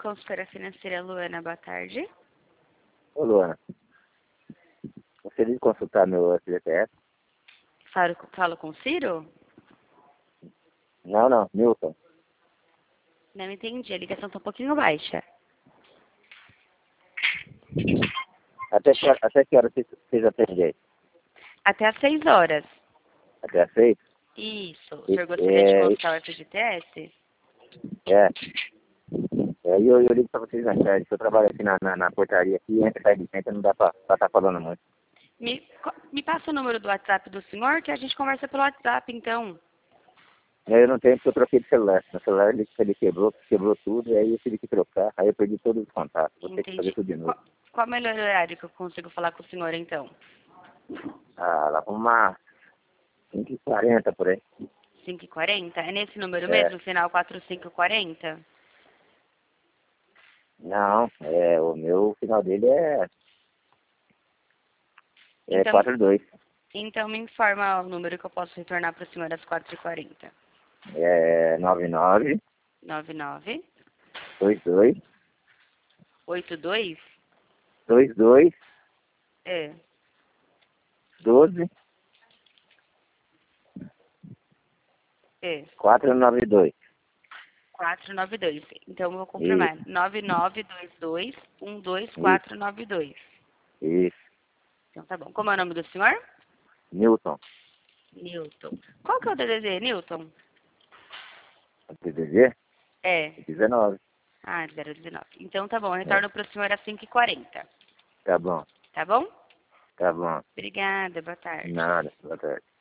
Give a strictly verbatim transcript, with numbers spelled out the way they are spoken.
consultora financeira Luana, boa tarde. Ô, Luana, gostaria de consultar meu F G T S? Falo, falo com o Ciro? Não, não, Milton. Não entendi, a ligação tá um pouquinho baixa. Até que, hora- até que hora vocês vocês atendem aí? Até às seis horas. Até às seis? Isso. O E- senhor gostaria de é, consultar o F G T S? É. É, e eu, eu ligo pra vocês na tarde, que eu trabalho aqui na, na, na portaria aqui, entra e sai de dentro, não dá pra estar falando muito. Me, co- me passa o número do WhatsApp do senhor, que a gente conversa pelo WhatsApp, então. Eu não tenho porque eu troquei de celular. Meu celular ele, ele quebrou, quebrou tudo, e aí eu tive que trocar, aí eu perdi todos os contatos. Vou ter que fazer Entendi. tudo de novo. Qual, qual o melhor horário que eu consigo falar com o senhor, então? Ah, lá pra uma cinco e quarenta por aí. cinco e quarenta? É nesse número É. mesmo, final quatro cinco quatro zero? Não, é, o meu final dele é, é Então, quatro dois. então me informa o número que eu posso retornar para o senhor às quatro e quarenta. É nove nove nove nove dois dois oito dois dois dois é, doze é, quatro nove dois. quatro nove dois. Então eu vou Isso, confirmar. nove nove dois dois um dois quatro nove dois. isso. Então tá bom. Como é o nome do senhor? Newton, Newton. Qual que é o D D D, Newton? D D G É. dezenove. Ah, zero dezenove. Então tá bom. Eu É, retorno para o senhor às cinco e quarenta. tá bom, Tá bom? tá bom. Obrigada. Boa tarde. Nada, boa tarde.